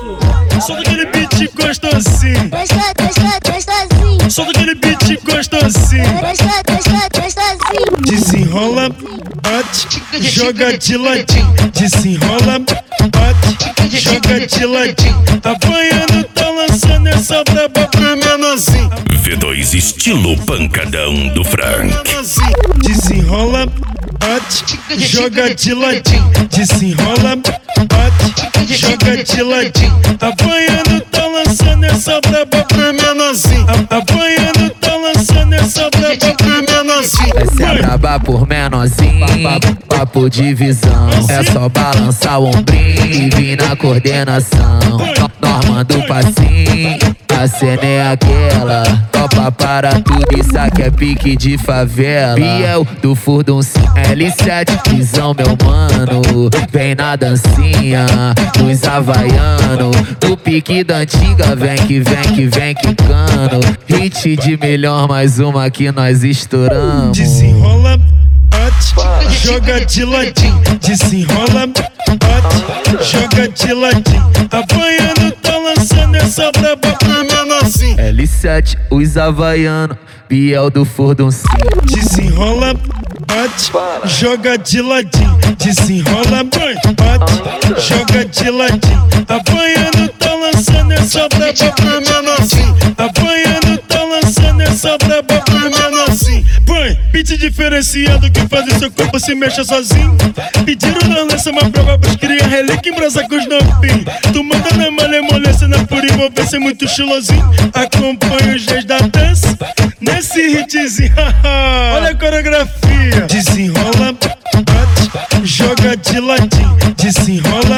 Solta aquele beat gostosinho. Gostosinho. Solta aquele beat gostosinho. Gostosinho. Desenrola, bate, joga de ladinho. Desenrola, bate, joga de ladinho. Apanhando, tá lançando essa braba pro menorzinho. V2 estilo pancadão do Frank. Desenrola, bate, joga de ladinho. Desenrola, bate, joga de ladinho. Apanhando, tá lançando essa braba pro menorzinho. Apanhando, tá lançando essa braba pro menorzinho. Essa é braba por menorzinho, papo de visão. É só balançar o ombrinho e vir na coordenação. Nós manda o passinho, a cena é aquela. Topa para tudo, isso aqui é pique de favela. Biel do Furdun L7, visão meu mano. Vem na dancinha, dos havaiano. Do pique da antiga, vem que vem que vem quicando. Hit de melhor, mais uma que nós estouramos. Desenrola, bate, joga de ladinho. Desenrola, bate, joga de ladinho. Apanhando, tá lançando essa braba pro menorzinho. L7, os havaiano, Biel do Furdun. Desenrola, bate, joga de ladinho. Desenrola, bate, joga de ladinho. Apanhando, tá lançando essa braba pro menorzinho. Apanhando, tá lançando essa braba pro menorzinho. Põe, beat diferenciado que faz o seu corpo se mexa sozinho. Pediram na lança uma prova pros cria relíquia em brasa com os novinhos. Tu manda na malemolência, na pura envolvência, muito estilosinho. Acompanha os dias da dança nesse hitzinho. Olha a coreografia. Desenrola, bate, joga de ladinho. Desenrola,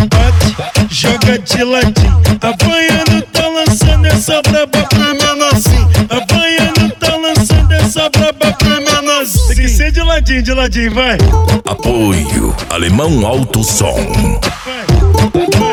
bate, joga de ladinho. Apanhando, tá lançando essa braba pro menorzinho. Apanhando, tá lançando essa braba pro menorzinho. Tem que ser de ladinho, vai. Apoio Alemão Alto Som. Vai.